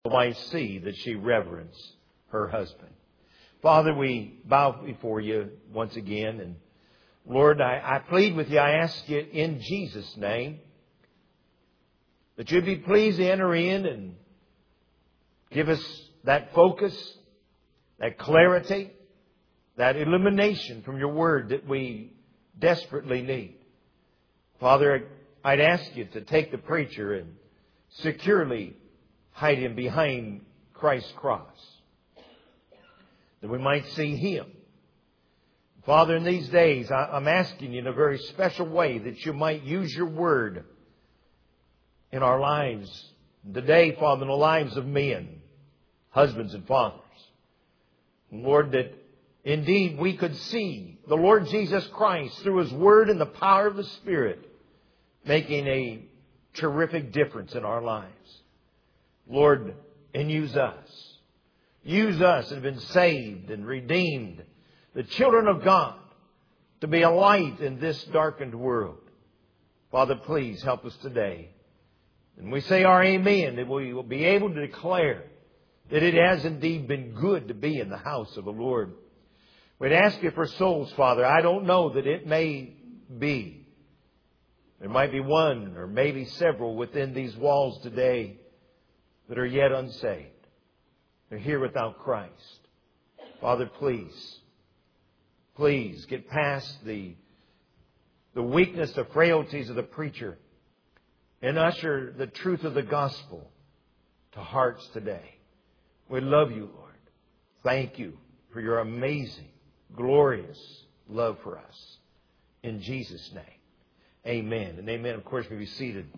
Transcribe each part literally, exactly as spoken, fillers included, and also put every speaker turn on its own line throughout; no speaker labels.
might see that she reverenced her husband. Father, we bow before you once again. And Lord, I, I plead with you, I ask you in Jesus' name, that you'd be pleased to enter in and give us that focus, that clarity, that illumination from your word that we desperately need. Father, I'd ask you to take the preacher and securely hide him behind Christ's cross, that we might see him. Father, in these days, I'm asking you in a very special way that you might use your word in our lives. Today, Father, in the lives of men, husbands and fathers. And Lord, that indeed we could see the Lord Jesus Christ through His Word and the power of the Spirit making a terrific difference in our lives. Lord, and use us. Use us that have been saved and redeemed, the children of God, to be a light in this darkened world. Father, please help us today. And we say our amen, that we will be able to declare that it has indeed been good to be in the house of the Lord. We'd ask you for souls, Father. I don't know that it may be. There might be one or maybe several within these walls today that are yet unsaved. They're here without Christ. Father, please, please get past the, the weakness, the frailties of the preacher and usher the truth of the gospel to hearts today. We love you, Lord. Thank you for your amazing, glorious love for us. In Jesus' name, amen. And amen. Of course, we be seated.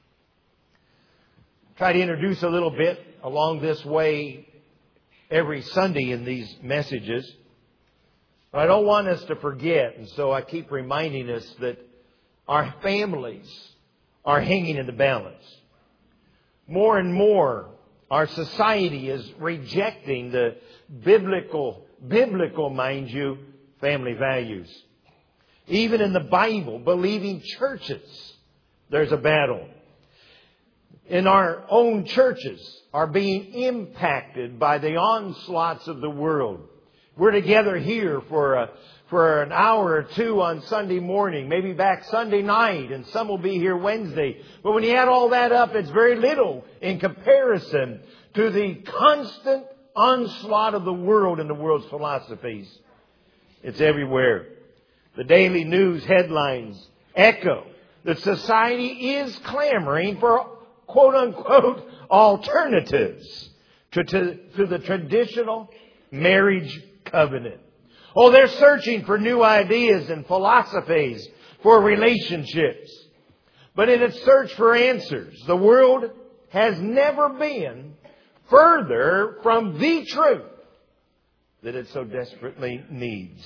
Try to introduce a little bit along this way every Sunday in these messages. But I don't want us to forget, and so I keep reminding us that our families are hanging in the balance. More and more, our society is rejecting the biblical, biblical, mind you, family values. Even in the Bible, believing churches, there's a battle. In our own churches are being impacted by the onslaughts of the world. We're together here for a, for an hour or two on Sunday morning, maybe back Sunday night, and some will be here Wednesday. But when you add all that up, it's very little in comparison to the constant onslaught of the world and the world's philosophies. It's everywhere. The daily news headlines echo that society is clamoring for quote unquote alternatives to, to, to the traditional marriage covenant. Oh, they're searching for new ideas and philosophies for relationships. But in its search for answers, the world has never been further from the truth that it so desperately needs.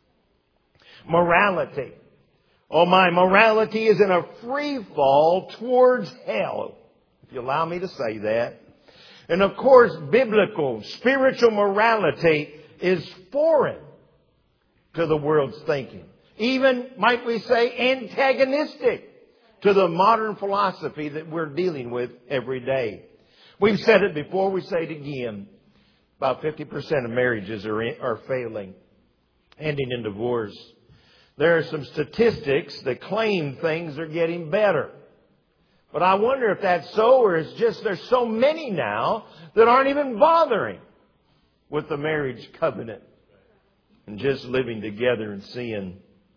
Morality. Oh my, morality is in a free fall towards hell, if you allow me to say that. And of course, biblical, spiritual morality is foreign to the world's thinking. Even, might we say, antagonistic to the modern philosophy that we're dealing with every day. We've said it before, we say it again. About fifty percent of marriages are, in, are failing, ending in divorce. There are some statistics that claim things are getting better. But I wonder if that's so, or it's just there's so many now that aren't even bothering with the marriage covenant and just living together and seeing.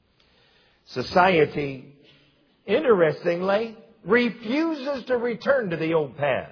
Society, interestingly, refuses to return to the old paths.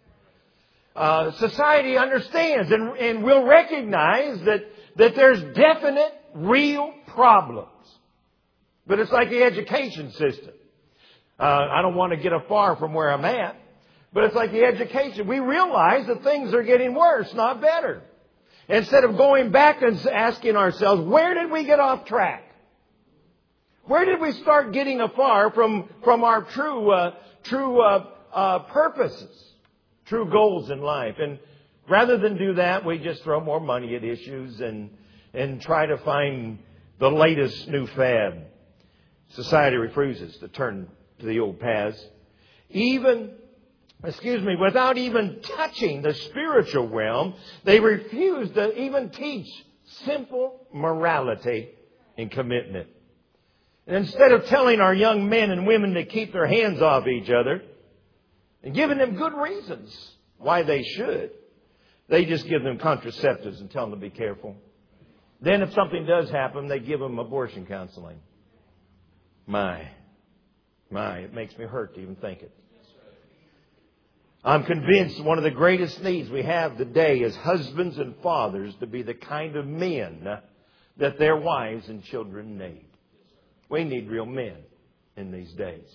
Uh, society understands and, and will recognize that, that there's definite, real problems. But it's like the education system. Uh, I don't want to get afar from where I'm at, but it's like the education. We realize that things are getting worse, not better. Instead of going back and asking ourselves, where did we get off track? Where did we start getting afar from, from our true, uh, true uh, uh, purposes, true goals in life? And rather than do that, we just throw more money at issues and, and try to find the latest new fad. Society refuses to turn to the old paths. Even excuse me, without even touching the spiritual realm, they refuse to even teach simple morality and commitment. And instead of telling our young men and women to keep their hands off each other and giving them good reasons why they should, they just give them contraceptives and tell them to be careful. Then if something does happen, they give them abortion counseling. My, my, it makes me hurt to even think it. I'm convinced one of the greatest needs we have today is husbands and fathers to be the kind of men that their wives and children need. We need real men in these days.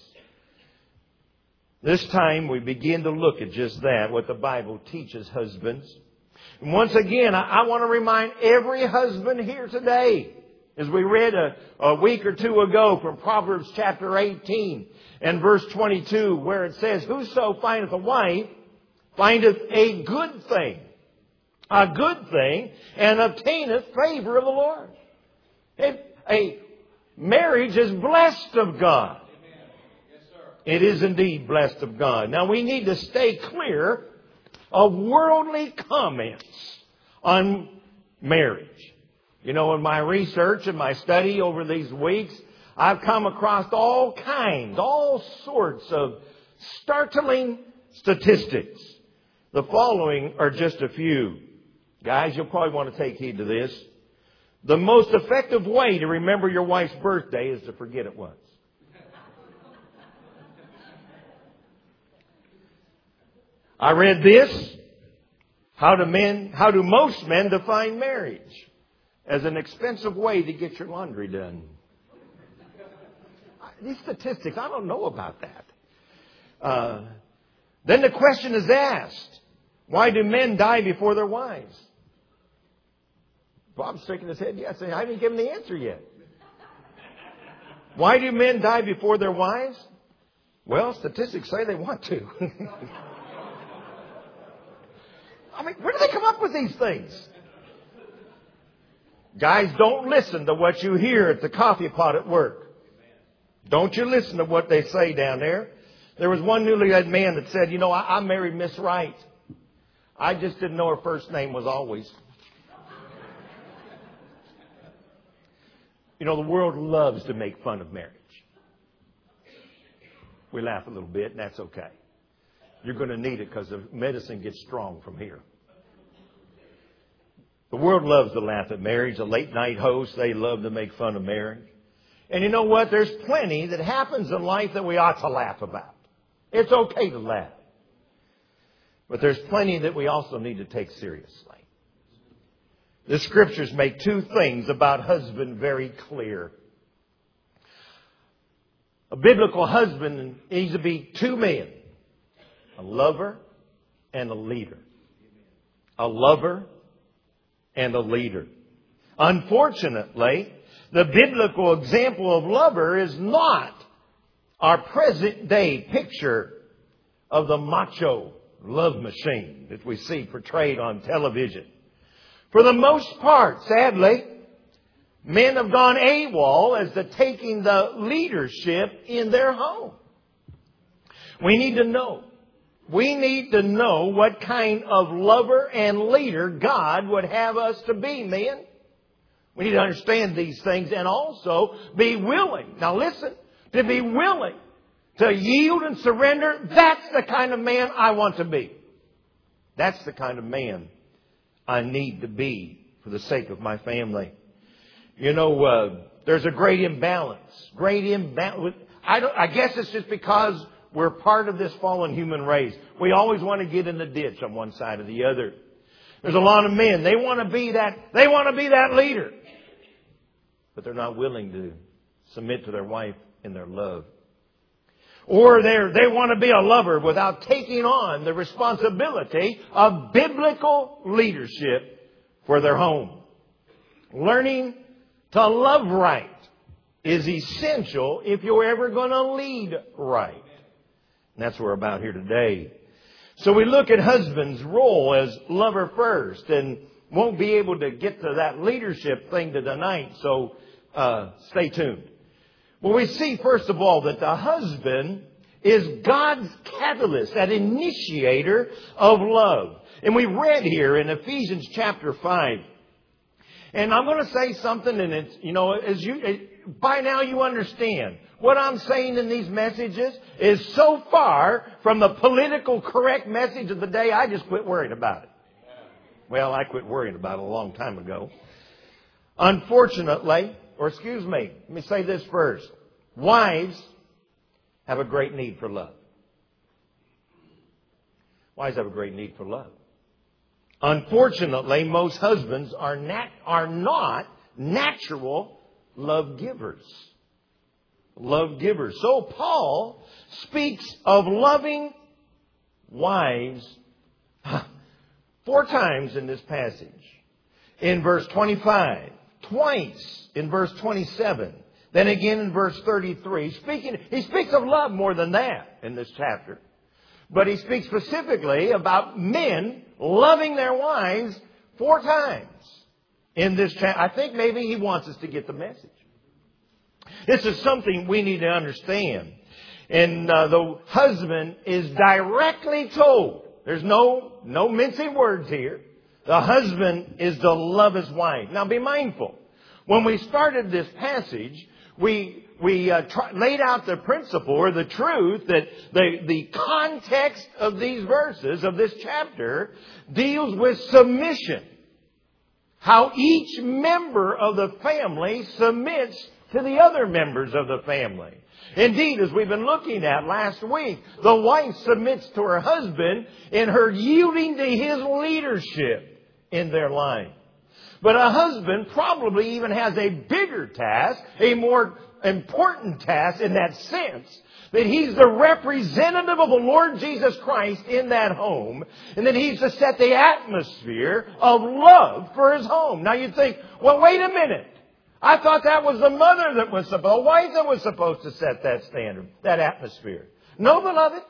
This time we begin to look at just that, what the Bible teaches husbands. And once again, I, I want to remind every husband here today, as we read a, a week or two ago from Proverbs chapter eighteen and verse twenty-two, where it says, "Whoso findeth a wife findeth a good thing, a good thing, and obtaineth favor of the Lord." A, a marriage is blessed of God. It is indeed blessed of God. Now we need to stay clear of worldly comments on marriage. You know, in my research and my study over these weeks, I've come across all kinds, all sorts of startling statistics. The following are just a few. Guys, you'll probably want to take heed to this. The most effective way to remember your wife's birthday is to forget it once. I read this. How do men, how do most men define marriage? As an expensive way to get your laundry done. These statistics, I don't know about that. Uh, then the question is asked, why do men die before their wives? Bob's shaking his head yes. I haven't given the answer yet. Why do men die before their wives? Well, statistics say they want to. I mean, where do they come up with these things? Guys, don't listen to what you hear at the coffee pot at work. Don't you listen to what they say down there. There was one newlywed man that said, you know, I, I married Miss Wright. I just didn't know her first name was always. You know, the world loves to make fun of marriage. We laugh a little bit, and that's okay. You're going to need it because the medicine gets strong from here. The world loves to laugh at marriage. The late night hosts, they love to make fun of marriage. And you know what? There's plenty that happens in life that we ought to laugh about. It's okay to laugh. But there's plenty that we also need to take seriously. The Scriptures make two things about husband very clear. A biblical husband needs to be two men. A lover and a leader. A lover and a leader. Unfortunately, the biblical example of lover is not our present day picture of the macho love machine that we see portrayed on television. For the most part, sadly, men have gone AWOL as to taking the leadership in their home. We need to know. We need to know what kind of lover and leader God would have us to be, men. We need to understand these things and also be willing. Now listen, to be willing to yield and surrender, that's the kind of man I want to be. That's the kind of man I need to be for the sake of my family. You know, uh, there's a great imbalance. Great imbalance. I, don't, I guess it's just because we're part of this fallen human race. We always want to get in the ditch on one side or the other. There's a lot of men. They want to be that, they want to be that leader. But they're not willing to submit to their wife in their love. Or they they want to be a lover without taking on the responsibility of biblical leadership for their home. Learning to love right is essential if you're ever going to lead right. And that's what we're about here today. So we look at husband's role as lover first, and won't be able to get to that leadership thing tonight, so uh, stay tuned. Well, we see, first of all, that the husband is God's catalyst, that initiator of love. And we read here in Ephesians chapter five. And I'm going to say something, and it's, you know, as you, by now you understand. What I'm saying in these messages is so far from the political correct message of the day, I just quit worrying about it. Well, I quit worrying about it a long time ago. Unfortunately, or excuse me, let me say this first. Wives have a great need for love. Wives have a great need for love. Unfortunately, most husbands are nat- are not natural love givers. Love givers. So Paul speaks of loving wives four times in this passage. In verse twenty-five, twice in verse twenty-seven, then again in verse thirty-three. Speaking, he speaks of love more than that in this chapter. But he speaks specifically about men loving their wives four times in this chapter. I think maybe he wants us to get the message. This is something we need to understand. And uh, the husband is directly told, there's no, no mincing words here. The husband is to love his wife. Now be mindful. When we started this passage, we we uh, try, laid out the principle or the truth that the, the context of these verses, of this chapter, deals with submission. How each member of the family submits to the other members of the family. Indeed, as we've been looking at last week, the wife submits to her husband in her yielding to his leadership in their life. But a husband probably even has a bigger task, a more important task in that sense, that he's the representative of the Lord Jesus Christ in that home, and that he's to set the atmosphere of love for his home. Now you'd think, well, wait a minute. I thought that was the mother that was supposed, the wife that was supposed to set that standard, that atmosphere. No, beloved.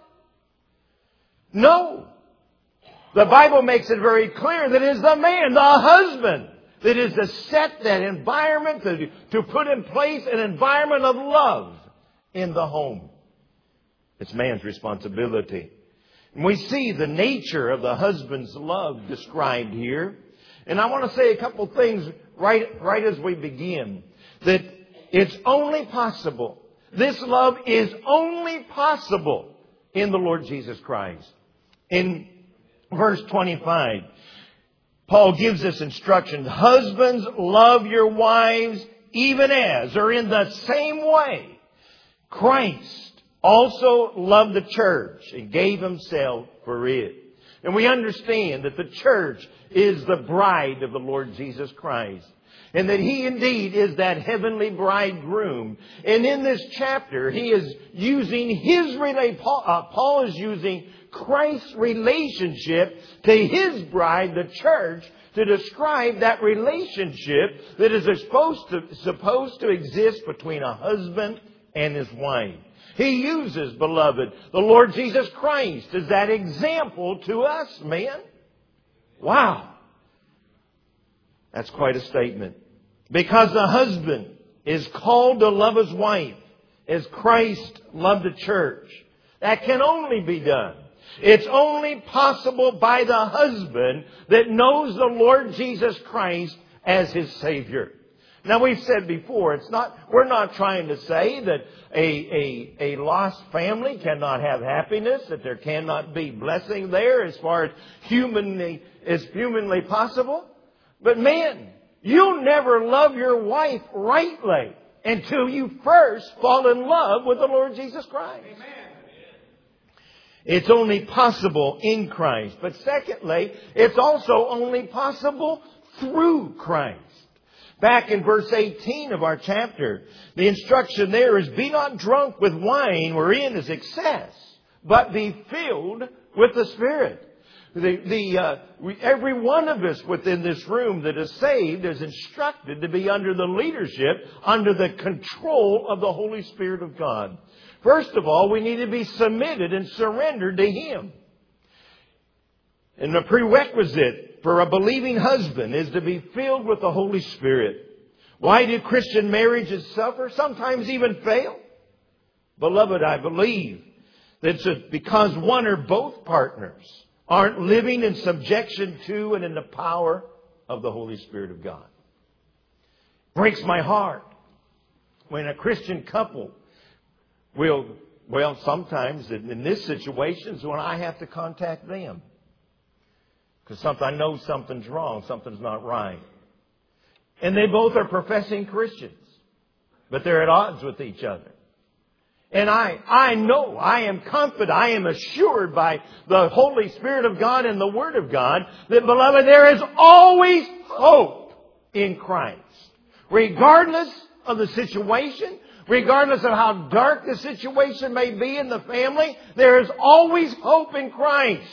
No. The Bible makes it very clear that it is the man, the husband, that is to set that environment, to, to put in place an environment of love in the home. It's man's responsibility. And we see the nature of the husband's love described here. And I want to say a couple things right, right as we begin. That it's only possible. This love is only possible in the Lord Jesus Christ. In verse twenty-five, Paul gives us instructions. Husbands, love your wives even as, or in the same way, Christ also loved the church and gave himself for it. And we understand that the church is the bride of the Lord Jesus Christ. And that he indeed is that heavenly bridegroom. And in this chapter, he is using his relate. Paul, uh, Paul is using Christ's relationship to his bride, the church, to describe that relationship that is supposed to, supposed to exist between a husband and his wife. He uses, beloved, the Lord Jesus Christ as that example to us, men. Wow. That's quite a statement. Because the husband is called to love his wife as Christ loved the church. That can only be done. It's only possible by the husband that knows the Lord Jesus Christ as his Savior. Now we've said before, it's not, we're not trying to say that a, a, a lost family cannot have happiness, that there cannot be blessing there as far as humanly, as humanly possible. But man, you'll never love your wife rightly until you first fall in love with the Lord Jesus Christ. Amen. It's only possible in Christ. But secondly, it's also only possible through Christ. Back in verse eighteen of our chapter, the instruction there is, be not drunk with wine wherein is excess, but be filled with the Spirit. The, the, uh, we, every one of us within this room that is saved is instructed to be under the leadership, under the control of the Holy Spirit of God. First of all, we need to be submitted and surrendered to Him. And the prerequisite for a believing husband is to be filled with the Holy Spirit. Why do Christian marriages suffer? Sometimes even fail. Beloved, I believe That's a, because one or both partners aren't living in subjection to and in the power of the Holy Spirit of God. Breaks my heart when a Christian couple will, well, sometimes in this situation is when I have to contact them. Because something, I know something's wrong, something's not right. And they both are professing Christians, but they're at odds with each other. And I, I know, I am confident, I am assured by the Holy Spirit of God and the Word of God that, beloved, there is always hope in Christ. Regardless of the situation, regardless of how dark the situation may be in the family, there is always hope in Christ.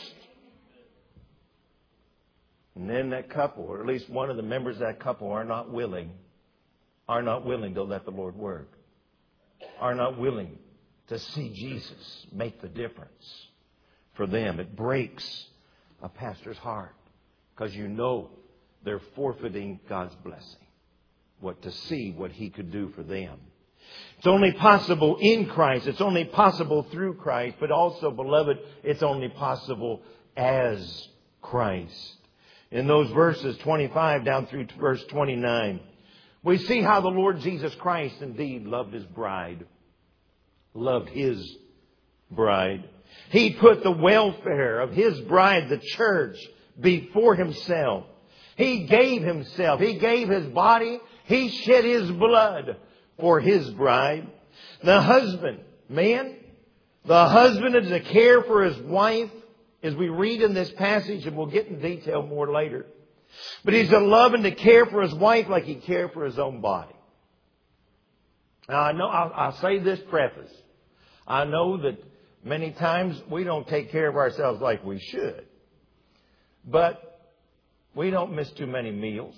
And then that couple, or at least one of the members of that couple, are not willing, are not willing to let the Lord work. Are not willing to see Jesus make the difference for them. It breaks a pastor's heart because you know they're forfeiting God's blessing. What to see what He could do for them. It's only possible in Christ. It's only possible through Christ. But also, beloved, it's only possible as Christ. In those verses twenty-five down through verse twenty-nine, we see how the Lord Jesus Christ indeed loved His bride. Loved His bride. He put the welfare of His bride, the church, before Himself. He gave Himself. He gave His body. He shed His blood for His bride. The husband, man, the husband is to care for his wife, as we read in this passage, and we'll get in detail more later. But he's to love and to care for his wife like he cared for his own body. Now, I know, I'll, I'll say this preface. I know that many times we don't take care of ourselves like we should. But we don't miss too many meals.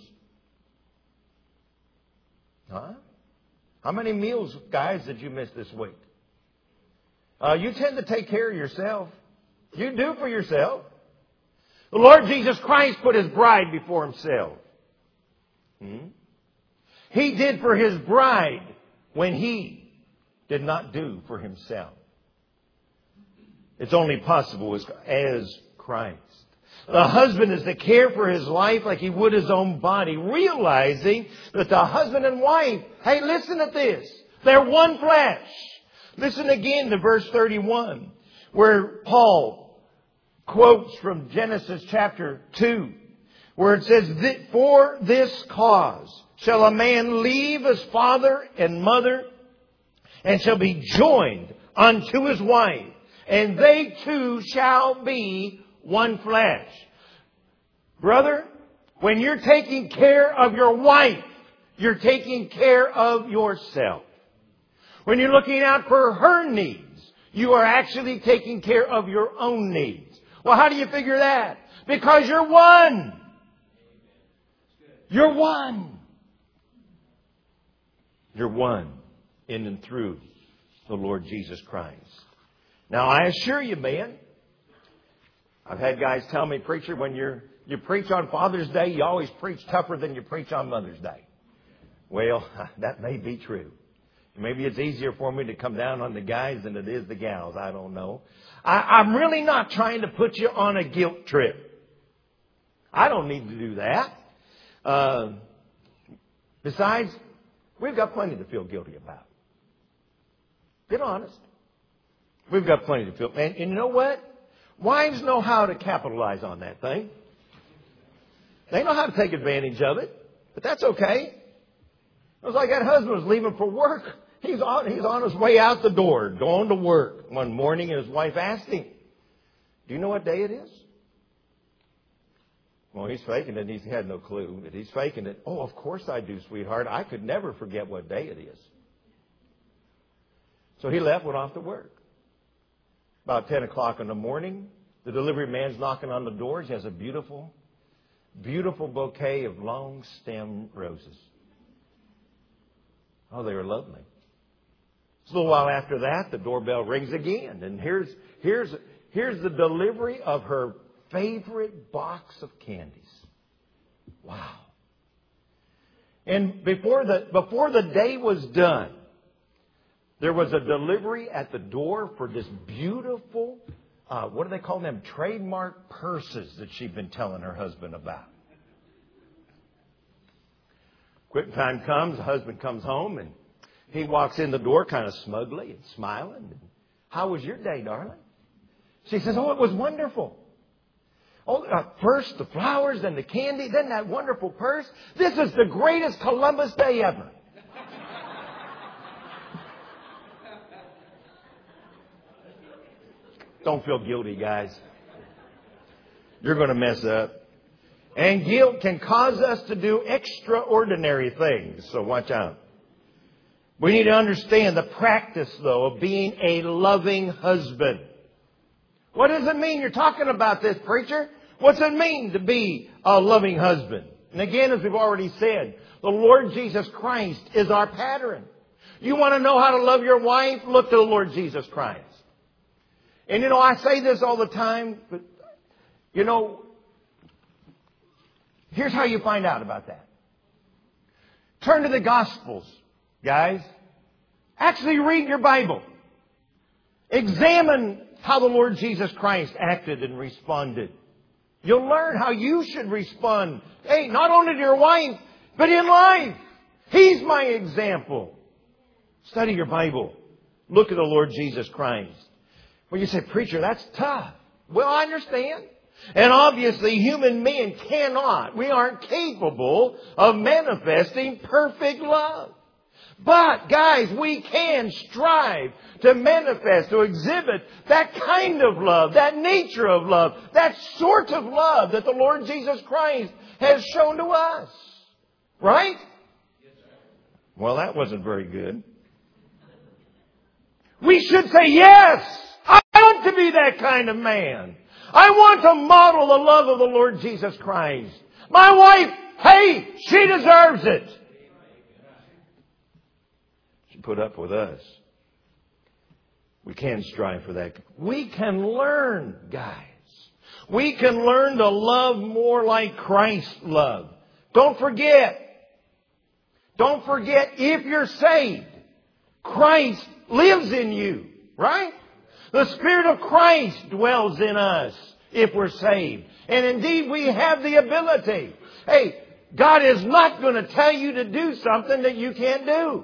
Huh? How many meals, guys, did you miss this week? Uh, you tend to take care of yourself. You do for yourself. The Lord Jesus Christ put His bride before Himself. Hmm? He did for His bride when He did not do for Himself. It's only possible as, as Christ. The husband is to care for his wife like he would his own body, realizing that the husband and wife, hey, listen to this. They're one flesh. Listen again to verse thirty-one, where Paul quotes from Genesis chapter two, where it says, "For this cause shall a man leave his father and mother, and shall be joined unto his wife, and they two shall be one flesh." Brother, when you're taking care of your wife, you're taking care of yourself. When you're looking out for her needs, you are actually taking care of your own needs. Well, how do you figure that? Because you're one. You're one. You're one in and through the Lord Jesus Christ. Now, I assure you, man, I've had guys tell me, preacher, when you're, you preach on Father's Day, you always preach tougher than you preach on Mother's Day. Well, that may be true. Maybe it's easier for me to come down on the guys than it is the gals. I don't know. I, I'm really not trying to put you on a guilt trip. I don't need to do that. Uh, besides, we've got plenty to feel guilty about. Get honest. We've got plenty to feel. And, and you know what? Wives know how to capitalize on that thing. They know how to take advantage of it. But that's okay. It was like that husband was leaving for work. He's on, he's on his way out the door, going to work. One morning, and his wife asked him, "Do you know what day it is?" Well, he's faking it. He had no clue. But he's faking it. "Oh, of course I do, sweetheart. I could never forget what day it is." So he left, went off to work. About ten o'clock in the morning, the delivery man's knocking on the door. He has a beautiful, beautiful bouquet of long stem roses. Oh, they were lovely. So a little while after that, the doorbell rings again. And here's, here's, here's the delivery of her favorite box of candies. Wow. And before the, before the day was done, There was a delivery at the door for this beautiful, uh, what do they call them? Trademark purses that she'd been telling her husband about. Quitting time comes, the husband comes home and he walks in the door kind of smugly and smiling. How was your day, darling? She says, oh, it was wonderful. Oh, uh, first the flowers, then the candy, then that wonderful purse. This is the greatest Columbus Day ever. Don't feel guilty, guys. You're going to mess up. And guilt can cause us to do extraordinary things. So watch out. We need to understand the practice, though, of being a loving husband. What does it mean? You're talking about this, preacher. What's it mean to be a loving husband? And again, as we've already said, the Lord Jesus Christ is our pattern. You want to know how to love your wife? Look to the Lord Jesus Christ. And you know, I say this all the time, but you know, here's how you find out about that. Turn to the Gospels, guys. Actually read your Bible. Examine how the Lord Jesus Christ acted and responded. You'll learn how you should respond. Hey, not only to your wife, but in life. He's my example. Study your Bible. Look at the Lord Jesus Christ. Well, you say, preacher, that's tough. Well, I understand. And obviously, human men cannot. We aren't capable of manifesting perfect love. But, guys, we can strive to manifest, to exhibit that kind of love, that nature of love, that sort of love that the Lord Jesus Christ has shown to us. Right? Well, that wasn't very good. We should say, yes, I want to be that kind of man. I want to model the love of the Lord Jesus Christ. My wife, hey, she deserves it. She put up with us. We can strive for that. We can learn, guys. We can learn to love more like Christ loved. Don't forget. Don't forget, if you're saved, Christ lives in you, right? The Spirit of Christ dwells in us if we're saved. And indeed, we have the ability. Hey, God is not going to tell you to do something that you can't do.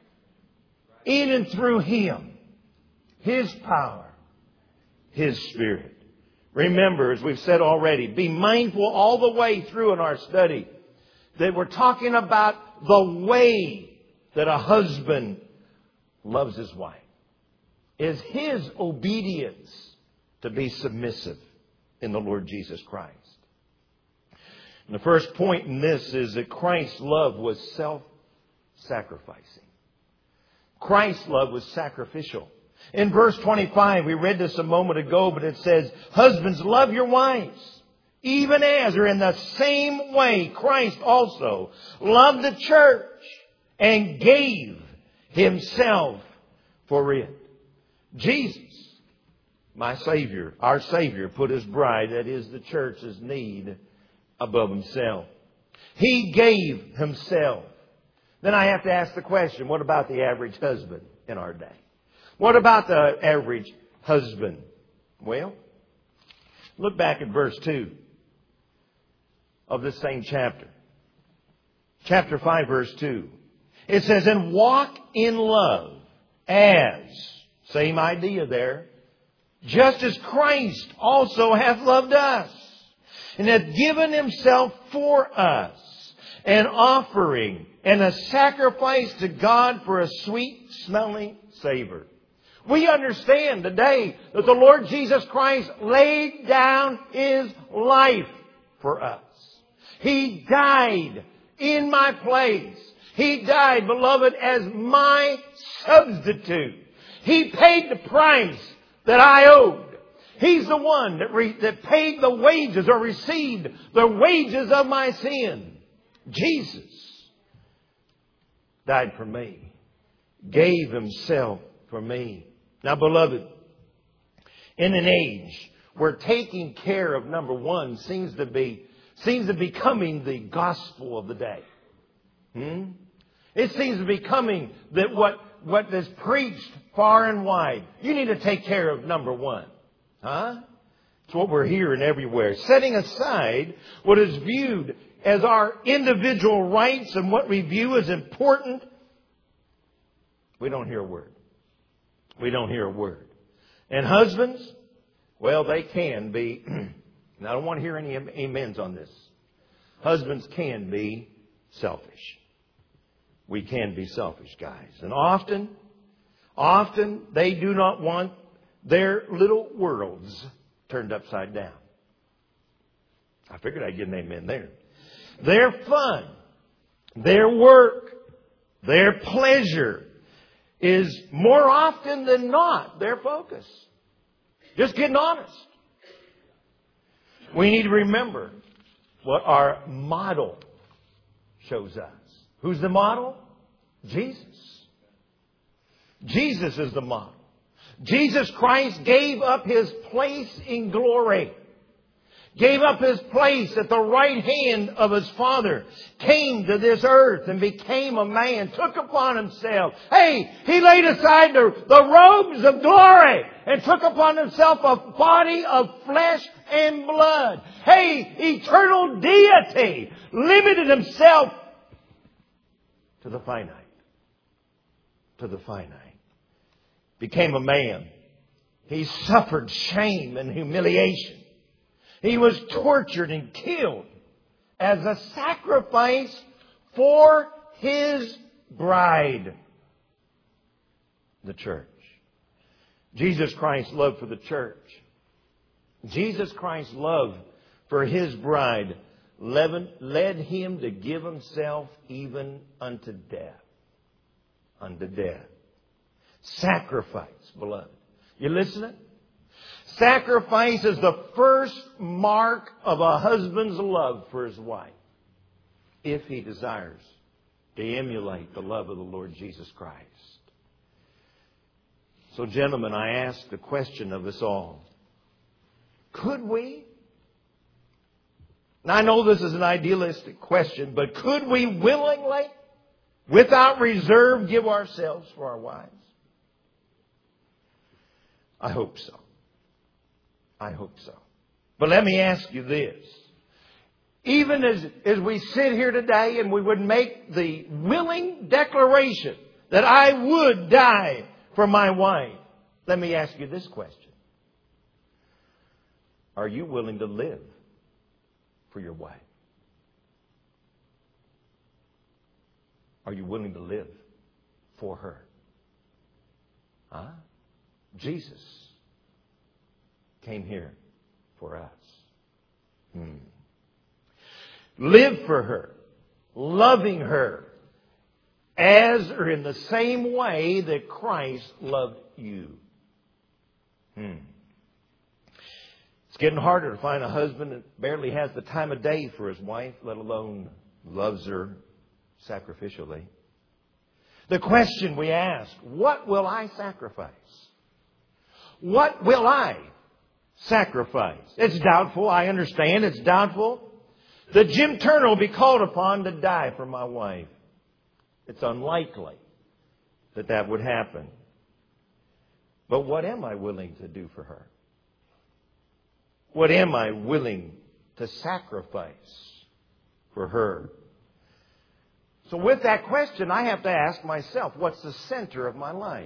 In and through Him, His power, His Spirit. Remember, as we've said already, be mindful all the way through in our study that we're talking about the way that a husband loves his wife. Is his obedience to be submissive in the Lord Jesus Christ. And the first point in this is that Christ's love was self-sacrificing. Christ's love was sacrificial. In verse twenty-five, we read this a moment ago, but it says, husbands, love your wives, even as, or in the same way, Christ also loved the church and gave Himself for it. Jesus, my Savior, our Savior, put His bride, that is the church's need, above Himself. He gave Himself. Then I have to ask the question, what about the average husband in our day? What about the average husband? Well, look back at verse two of this same chapter. Chapter five, verse two. It says, and walk in love as, same idea there, just as Christ also hath loved us, and hath given Himself for us, an offering and a sacrifice to God for a sweet smelling savor. We understand today that the Lord Jesus Christ laid down His life for us. He died in my place. He died, beloved, as my substitute. He paid the price that I owed. He's the one that, re- that paid the wages or received the wages of my sin. Jesus died for me. Gave Himself for me. Now, beloved, in an age where taking care of number one seems to be seems to be becoming the gospel of the day. Hmm? It seems to be becoming that what what is preached far and wide. You need to take care of number one. Huh? It's what we're hearing everywhere. Setting aside what is viewed as our individual rights and what we view as important, we don't hear a word. We don't hear a word. And husbands, well, they can be, and I don't want to hear any amens on this. Husbands can be selfish. We can be selfish, guys. And often, often they do not want their little worlds turned upside down. I figured I'd get an amen there. Their fun, their work, their pleasure is more often than not their focus. Just getting honest. We need to remember what our model shows us. Who's the model? Jesus. Jesus is the model. Jesus Christ gave up His place in glory. Gave up His place at the right hand of His Father. Came to this earth and became a man. Took upon Himself. Hey, He laid aside the, the robes of glory and took upon Himself a body of flesh and blood. Hey, eternal deity limited Himself to the finite. To the finite. Became a man. He suffered shame and humiliation. He was tortured and killed as a sacrifice for His bride, the church. Jesus Christ's love for the church. Jesus Christ's love for His bride led Him to give Himself even unto death. Unto death. Sacrifice, beloved. You listening? Sacrifice is the first mark of a husband's love for his wife, if he desires to emulate the love of the Lord Jesus Christ. So, gentlemen, I ask the question of us all. Could we? Now, I know this is an idealistic question, but could we willingly, without reserve, give ourselves for our wives? I hope so. I hope so. But let me ask you this. Even as, as we sit here today and we would make the willing declaration that I would die for my wife, let me ask you this question. Are you willing to live for your wife? Are you willing to live for her? Huh? Jesus came here for us. Hmm. Live for her, loving her, as or in the same way that Christ loved you. Hmm. It's getting harder to find a husband that barely has the time of day for his wife, let alone loves her sacrificially. The question we ask, what will I sacrifice? What will I sacrifice? It's doubtful. I understand it's doubtful that Jim Turner will be called upon to die for my wife. It's unlikely that that would happen. But what am I willing to do for her? What am I willing to sacrifice for her? So with that question, I have to ask myself, what's the center of my life?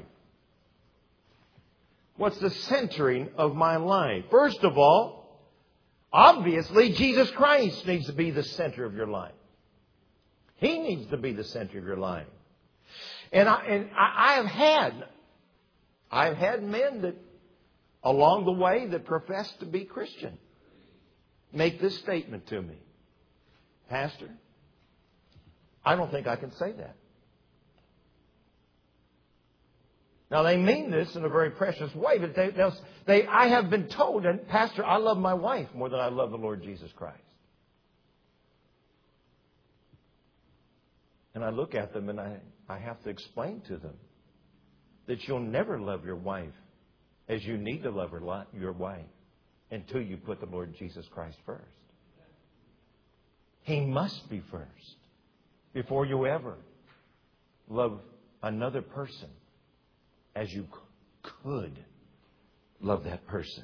What's the centering of my life? First of all, obviously, Jesus Christ needs to be the center of your life. He needs to be the center of your life. And I, and I, I have had, I've had men that, along the way, that profess to be Christian, make this statement to me. Pastor, I don't think I can say that. Now, they mean this in a very precious way, but they, they, I have been told, and Pastor, I love my wife more than I love the Lord Jesus Christ. And I look at them and I, I have to explain to them that you'll never love your wife as you need to love her, your wife until you put the Lord Jesus Christ first. He must be first before you ever love another person as you could love that person.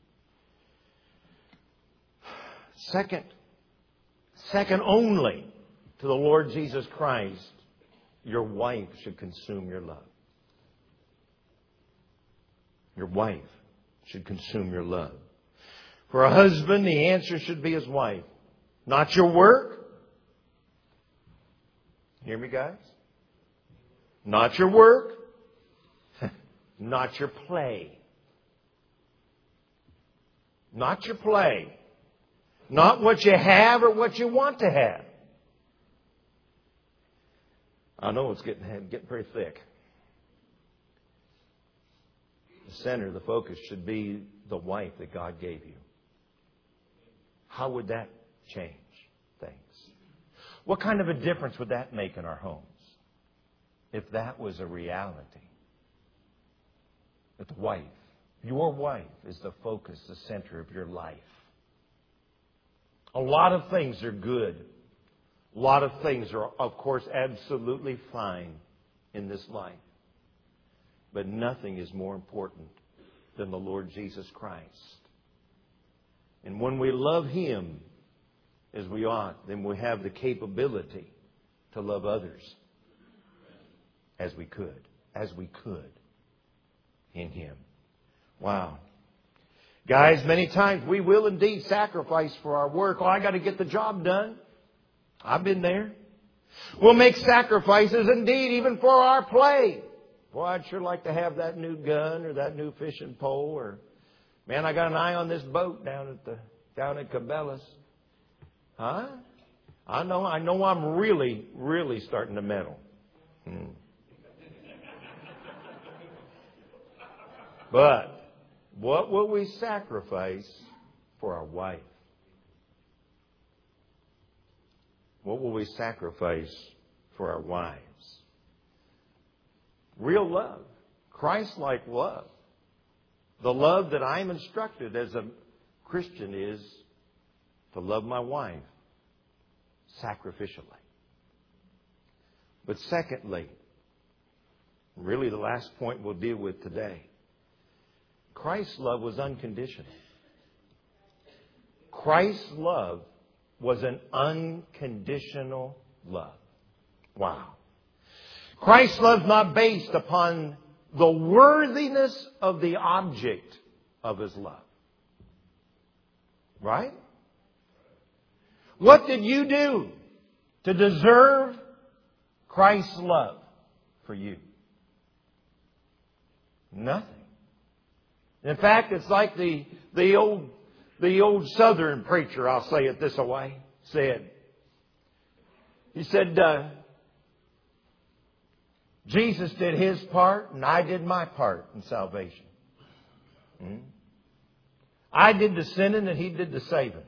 Second, second only to the Lord Jesus Christ, your wife should consume your love. Your wife should consume your love. For a husband, the answer should be his wife. Not your work. Hear me, guys? Not your work. Not your play. Not your play. Not what you have or what you want to have. I know it's getting, getting pretty thick. The center, the focus should be the wife that God gave you. How would that change things? What kind of a difference would that make in our homes if that was a reality? That the wife, your wife, is the focus, the center of your life. A lot of things are good. A lot of things are, of course, absolutely fine in this life. But nothing is more important than the Lord Jesus Christ. And when we love Him as we ought, then we have the capability to love others as we could, as we could in Him. Wow. Guys, many times we will indeed sacrifice for our work. Oh, I got to get the job done. I've been there. We'll make sacrifices indeed even for our play. Boy, I'd sure like to have that new gun or that new fishing pole, or man, I got an eye on this boat down at the down at Cabela's. Huh? I know, I know I'm really, really starting to meddle. Hmm. But what will we sacrifice for our wife? What will we sacrifice for our wives? Real love. Christ-like love. The love that I'm instructed as a Christian is to love my wife sacrificially. But secondly, really the last point we'll deal with today, Christ's love was unconditional. Christ's love was an unconditional love. Wow. Christ's love is not based upon the worthiness of the object of His love. Right? What did you do to deserve Christ's love for you? Nothing. In fact, it's like the, the old, the old Southern preacher, I'll say it this way, said. He said, uh, Jesus did His part and I did my part in salvation. Hmm? I did the sinning and He did the saving.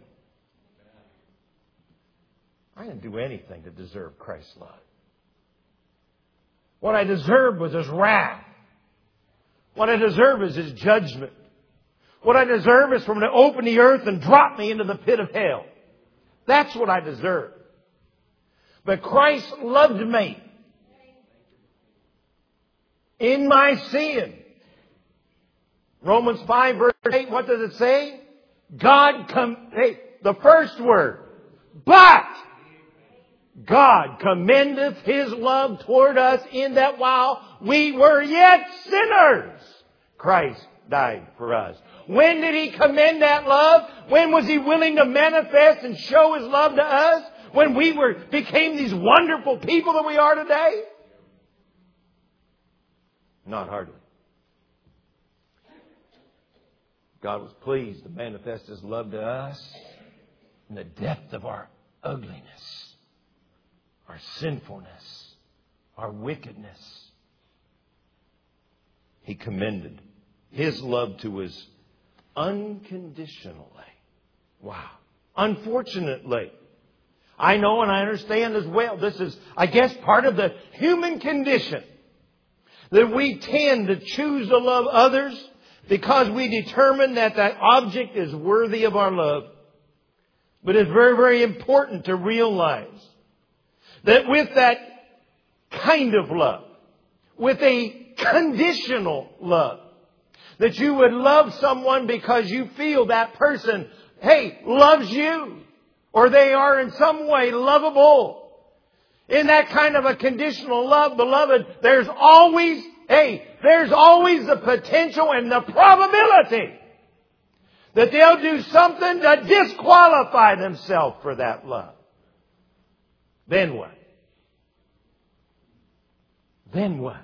I didn't do anything to deserve Christ's love. What I deserved was His wrath. What I deserve is His judgment. What I deserve is for Him to open the earth and drop me into the pit of hell. That's what I deserve. But Christ loved me in my sin. Romans five verse eight, what does it say? God com- hey, the first word. But God commendeth His love toward us in that while we were yet sinners, Christ died for us. When did He commend that love? When was He willing to manifest and show His love to us? When we were became these wonderful people that we are today? Not hardly. God was pleased to manifest His love to us in the depth of our ugliness, our sinfulness, our wickedness. He commended His love to us unconditionally. Wow. Unfortunately, I know and I understand as well, this is, I guess, part of the human condition, that we tend to choose to love others because we determine that that object is worthy of our love. But it's very, very important to realize that with that kind of love, with a conditional love. That you would love someone because you feel that person, hey, loves you. Or they are in some way lovable. In that kind of a conditional love, beloved, there's always, hey, there's always the potential and the probability that they'll do something to disqualify themselves for that love. Then what? Then what?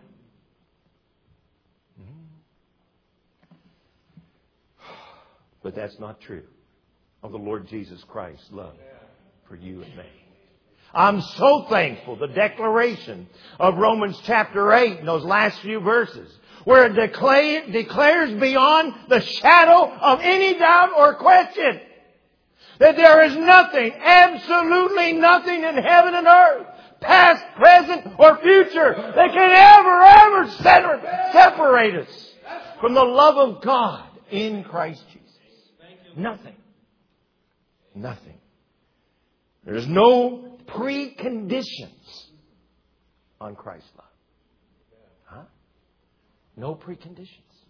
But that's not true of the Lord Jesus Christ's love for you and me. I'm so thankful the declaration of Romans chapter eight in those last few verses, where it declare, declares beyond the shadow of any doubt or question that there is nothing, absolutely nothing in heaven and earth, past, present, or future, that can ever, ever separate us from the love of God in Christ Jesus. Nothing. Nothing. There's no preconditions on Christ's love. Huh? No preconditions.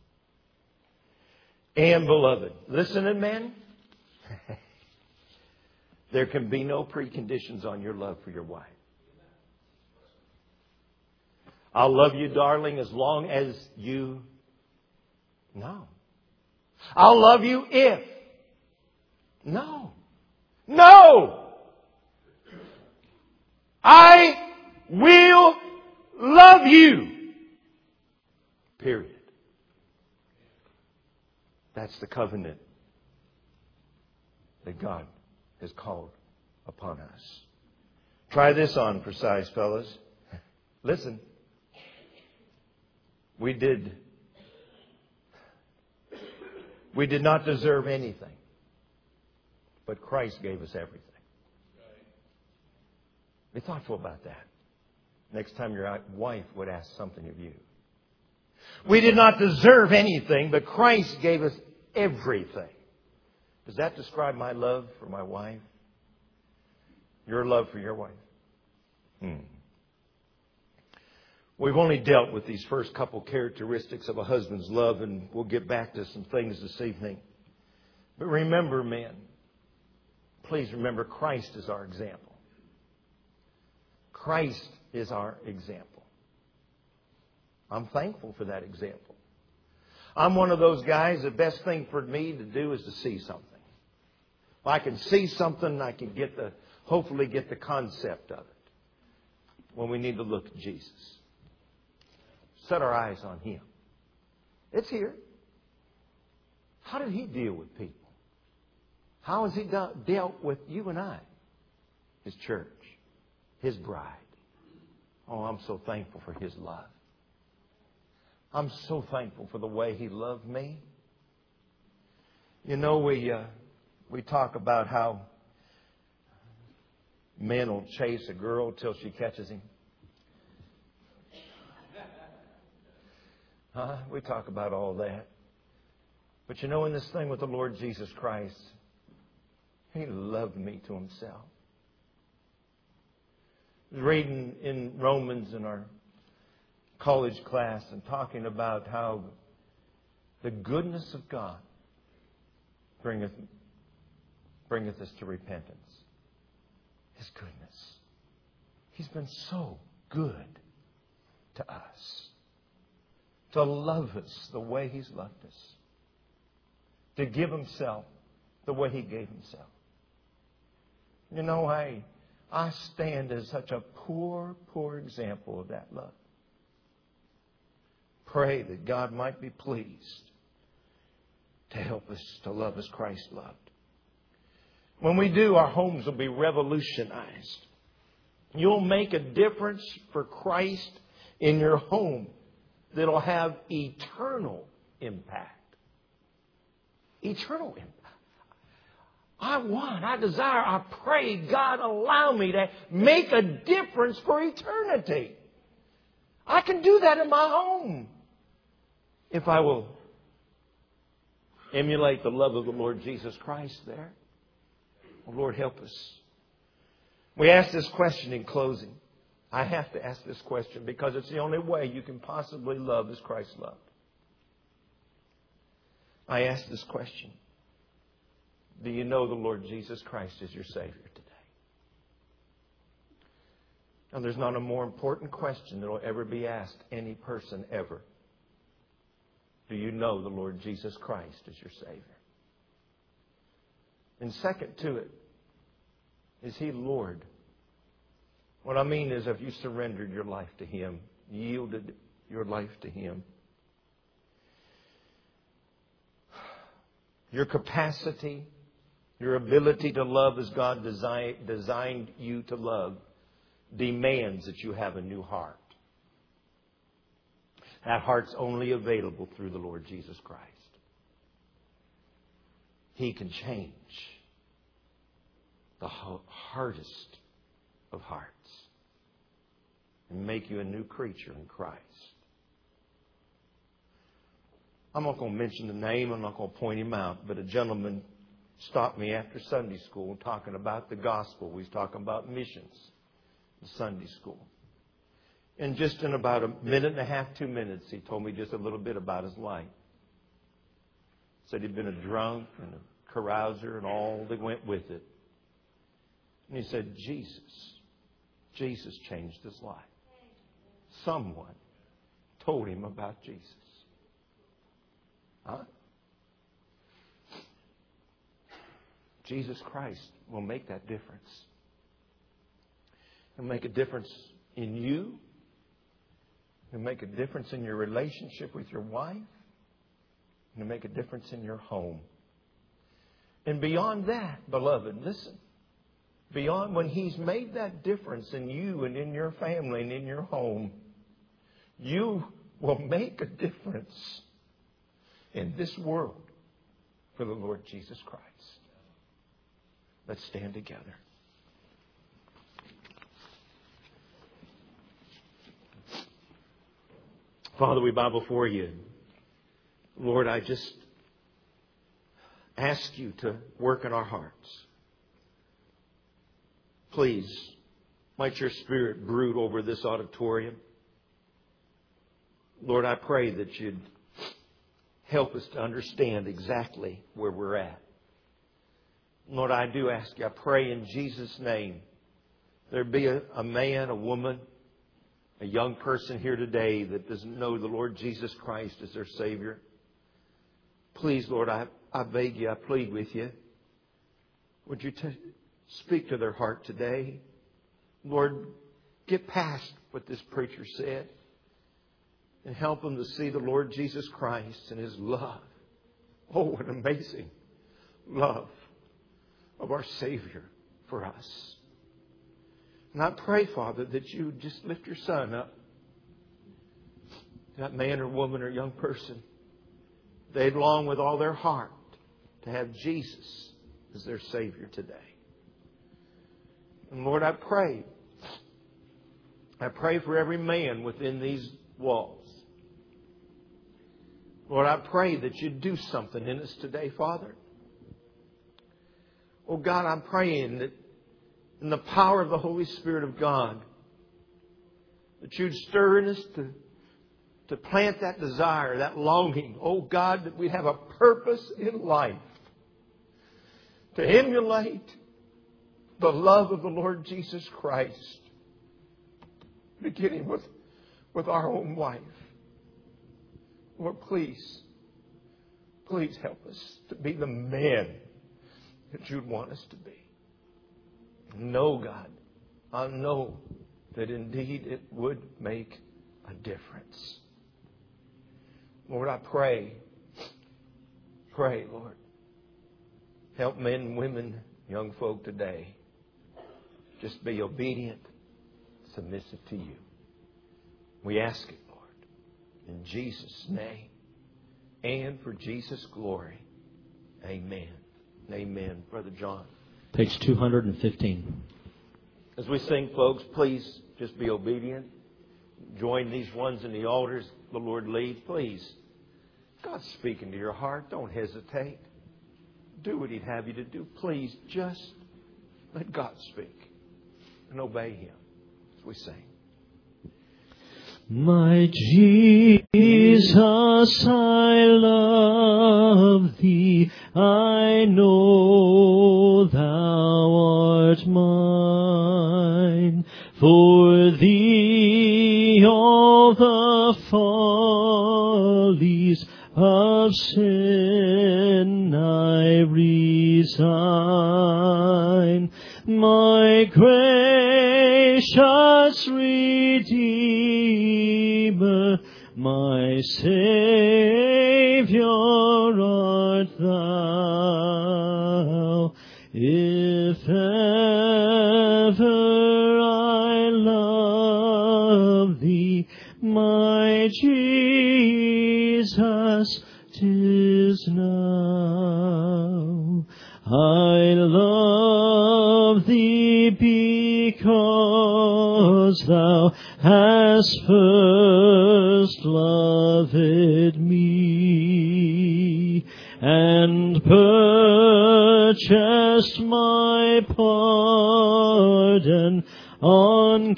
And beloved, listen to men. There can be no preconditions on your love for your wife. I'll love you, darling, as long as you... No. I'll love you if... No. No! I will love you. Period. That's the covenant that God has called upon us. Try this on for size, fellas. Listen. We did we did not deserve anything. But Christ gave us everything. Be thoughtful about that. Next time your wife would ask something of you. We did not deserve anything, but Christ gave us everything. Does that describe my love for my wife? Your love for your wife? Hmm. We've only dealt with these first couple characteristics of a husband's love, and we'll get back to some things this evening. But remember, men, please remember Christ is our example. Christ is our example. I'm thankful for that example. I'm one of those guys, the best thing for me to do is to see something. If I can see something, I can get the, hopefully get the concept of it. When we need to look at Jesus. Set our eyes on Him. It's here. How did He deal with people? How has He dealt with you and I? His church. His bride. Oh, I'm so thankful for His love. I'm so thankful for the way He loved me. You know, we uh, we talk about how men will chase a girl till she catches him. Huh? We talk about all that. But you know, in this thing with the Lord Jesus Christ, He loved me to Himself. I was reading in Romans in our college class and talking about how the goodness of God bringeth, bringeth us to repentance. His goodness. He's been so good to us. To love us the way He's loved us. To give Himself the way He gave Himself. You know, I, I stand as such a poor, poor example of that love. Pray that God might be pleased to help us to love as Christ loved. When we do, our homes will be revolutionized. You'll make a difference for Christ in your home that'll have eternal impact. Eternal impact. I want, I desire, I pray, God allow me to make a difference for eternity. I can do that in my home if I will emulate the love of the Lord Jesus Christ there. Oh, Lord, help us. We ask this question in closing. I have to ask this question because it's the only way you can possibly love as Christ loved. I ask this question. Do you know the Lord Jesus Christ is your Savior today? And there's not a more important question that will ever be asked any person ever. Do you know the Lord Jesus Christ is your Savior? And second to it, is He Lord? What I mean is, have you surrendered your life to Him, yielded your life to Him? Your capacity, your ability to love as God design, designed you to love demands that you have a new heart. That heart's only available through the Lord Jesus Christ. He can change the hardest of hearts and make you a new creature in Christ. I'm not going to mention the name. I'm not going to point him out. But a gentleman stopped me after Sunday school talking about the gospel. We was talking about missions in Sunday school. And just in about a minute and a half, two minutes, he told me just a little bit about his life. Said he'd been a drunk and a carouser and all that went with it. And he said, Jesus, Jesus changed his life. Someone told him about Jesus. Huh? Jesus Christ will make that difference. He'll make a difference in you. He'll make a difference in your relationship with your wife. He'll make a difference in your home. And beyond that, beloved, listen. Beyond when He's made that difference in you and in your family and in your home, you will make a difference in this world for the Lord Jesus Christ. Let's stand together. Father, we bow before You. Lord, I just ask You to work in our hearts. Please, might Your Spirit brood over this auditorium. Lord, I pray that You'd help us to understand exactly where we're at. Lord, I do ask You, I pray in Jesus' name, there be a, a man, a woman, a young person here today that doesn't know the Lord Jesus Christ as their Savior. Please, Lord, I, I beg You, I plead with You. Would You t- speak to their heart today? Lord, get past what this preacher said and help them to see the Lord Jesus Christ and His love. Oh, what amazing love of our Savior for us. And I pray, Father, that You just lift Your Son up. That man or woman or young person, they'd long with all their heart to have Jesus as their Savior today. And Lord, I pray, I pray for every man within these walls. Lord, I pray that You'd do something in us today, Father. Oh God, I'm praying that in the power of the Holy Spirit of God, that You'd stir in us to, to plant that desire, that longing. Oh God, that we'd have a purpose in life to emulate the love of the Lord Jesus Christ, beginning with, with our own wife. Lord, please, please help us to be the men that You'd want us to be. Know, God, I know that indeed it would make a difference. Lord, I pray, pray, Lord, help men and women, young folk today, just be obedient, submissive to You. We ask it, Lord, in Jesus' name and for Jesus' glory. Amen. Amen. Brother John.
Page two hundred fifteen.
As we sing, folks, please just be obedient. Join these ones in the altars the Lord leads. Please, God's speaking to your heart. Don't hesitate. Do what He'd have you to do. Please just let God speak and obey Him as we sing.
My Jesus, I love Thee, I know Thou art mine. For Thee all the follies of sin I resign. My gracious Redeemer, my Saviour art Thou. If ever I love Thee, my Jesus, 'tis now. I love Thee because Thou hast first loved me, and purchased my pardon on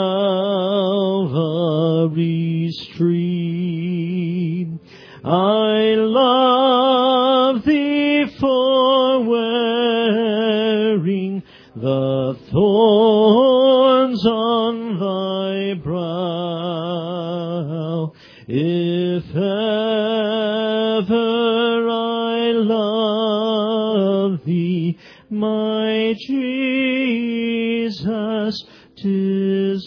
Calvary's tree. I love Thee for wearing the thorns on Thy brow. If ever I love Thee, my Jesus, 'tis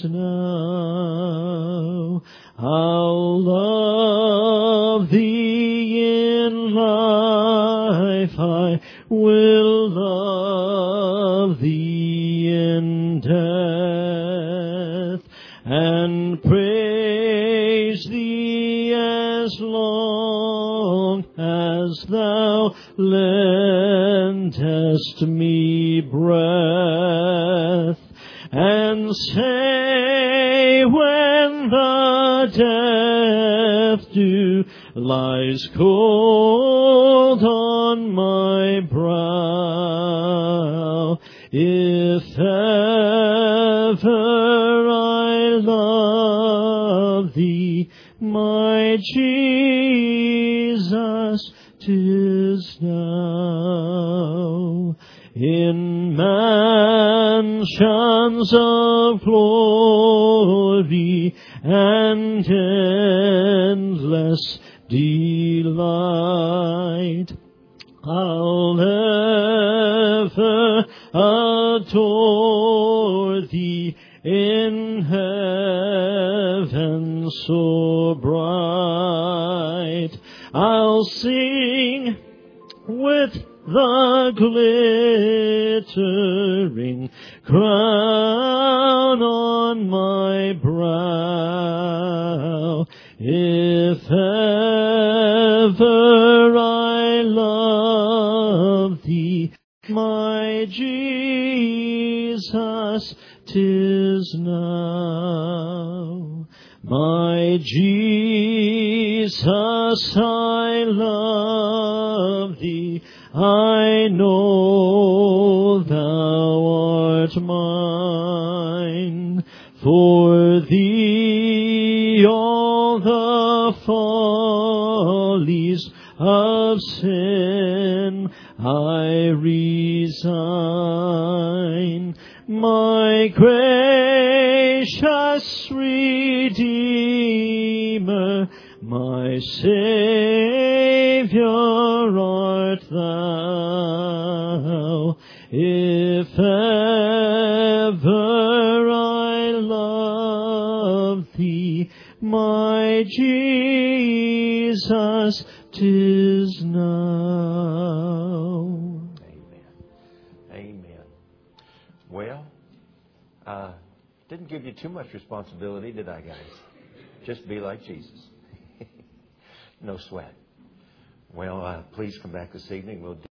now. I'll love Thee in life, I will love Thee in death, and praise Thee as long as Thou lendest me breath, and say when the death dew lies cold on my brow, if ever I love Thee, my Jesus, 'tis now. In mansions of glory and endless delight, I'll ever adore Thee in heaven so bright. I'll sing with the glittering crown on my brow. If ever I love Thee, my Jesus, 'tis now. My Jesus, I love Thee, I know Thou art mine. For Thee all the follies of sin I resign. My gracious Redeemer, my Saviour art Thou. If ever I love Thee, my Jesus, 'tis now.
Amen. Amen. Well, uh, didn't give you too much responsibility, did I, guys? Just be like Jesus. No sweat. Well, uh, please come back this evening. We'll